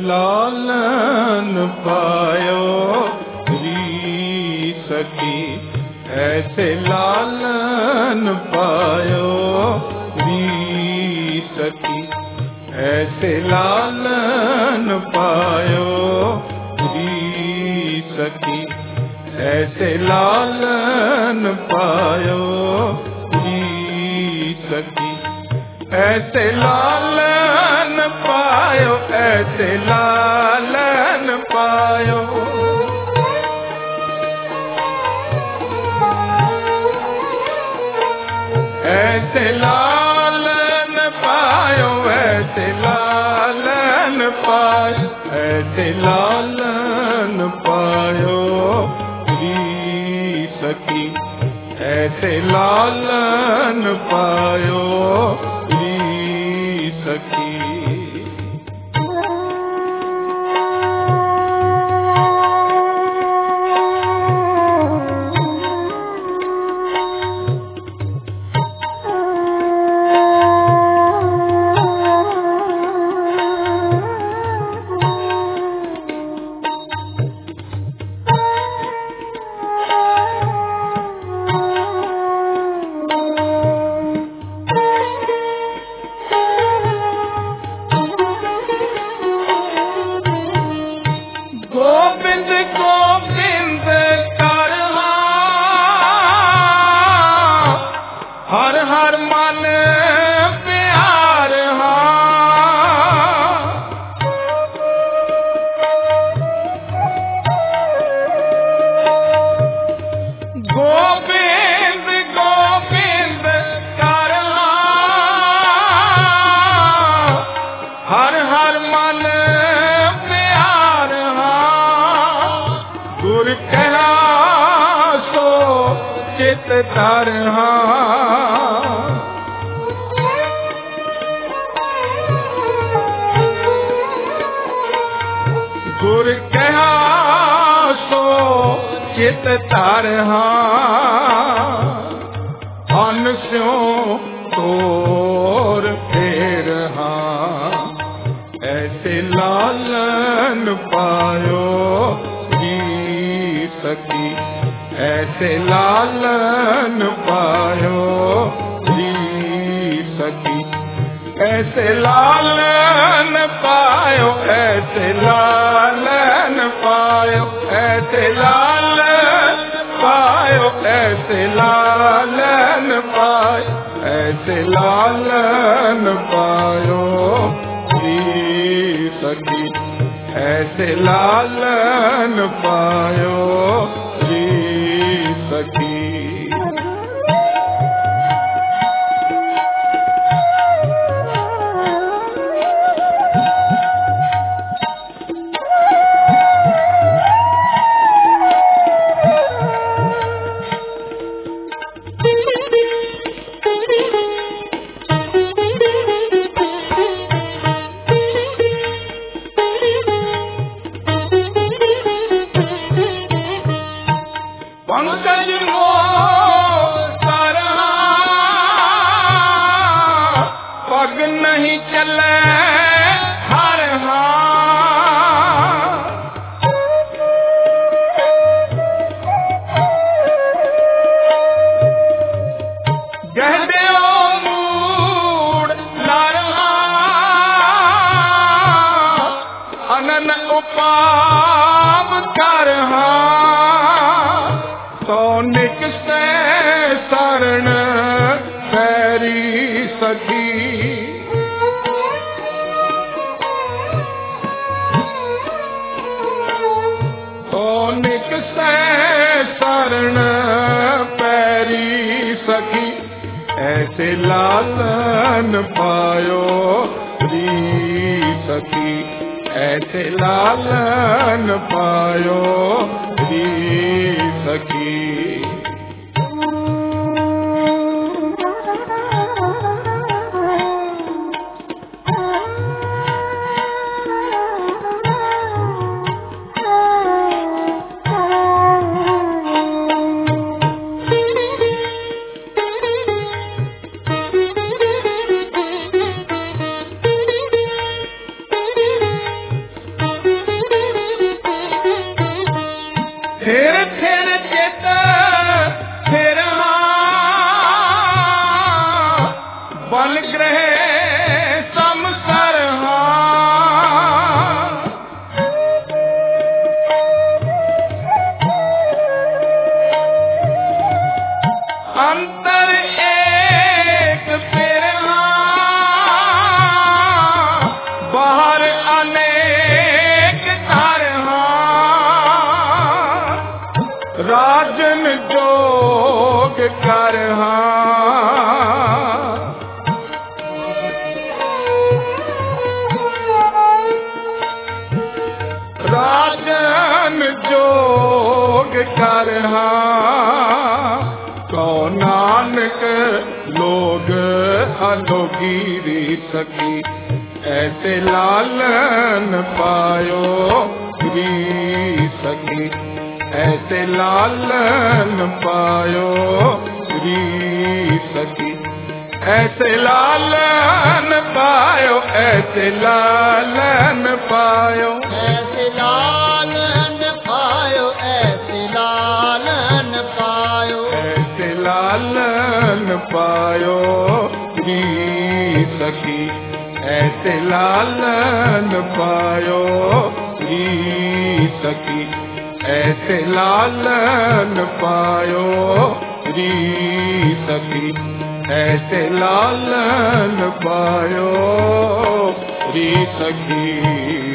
लालन पायो री सखी, ऐसे लालन पायो री सखी, ऐसे लालन पायो री सखी, ऐसे लालन पायो री सखी, ऐसे लालन पायो, ऐसे लालन पायो, ऐसे लालन पायो, ऐसे लालन पायो, ऐसे लालन पायो री सखी, ऐसे लालन पायो री सखी। गोविंद गोविंद करहा, हर हर मन प्यार हा, गोविंद गोविंद करहा, हर हर मन गुर कहा सो चित धरहा, गुर कहा सो चित धरहा, अन स्यों तोर फेरहा, ऐसे लालन पायो सखी, ऐसे लालन पायो री सखी, ऐसे लालन पायो, ऐसे लालन पायो, ऐसे लालन पायो, ऐसे लालन पायो, ऐसे लालन पायो री सखी, ऐसे लालन पायो री सखी। पंकज मोरहा पग नहीं चले हर गहदे मूड लरहा, अनन उपाव करहा, सोनिक से शरण पैरी सखी, सोनिक से शरण पैरी सखी, ऐसे लालन पायो री सखी, ऐसे लालन पायो री सखी। फिर चित फिर बन ग्रह समसर अंतर एक फिर बाहर अनेक तरह राजन जोग कर राजन जोग कर कौ नानक लोग अलोगी री सकी ऐसे लालन पायो री सकी ऐसे लालन पायो री सकी ऐसे लालन पायो ऐसे लालन पायो ऐसे लालन पायो ऐसे लालन पायो ऐसे लालन पायो री सखी ऐसे लालन पायो री सखी ऐसे लालन पायो री सखी ऐसे लालन पायो री सखी।